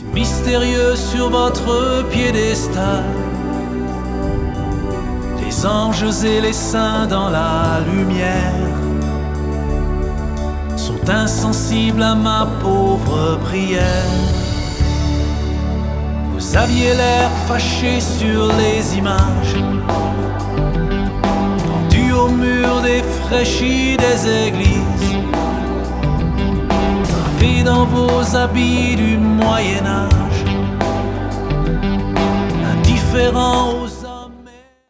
Mystérieux sur votre piédestal, les anges et les saints dans la lumière sont insensibles à ma pauvre prière. Vous aviez l'air fâché sur les images pendues au mur défraîchis des églises, et dans vos habits du Moyen-Âge, indifférents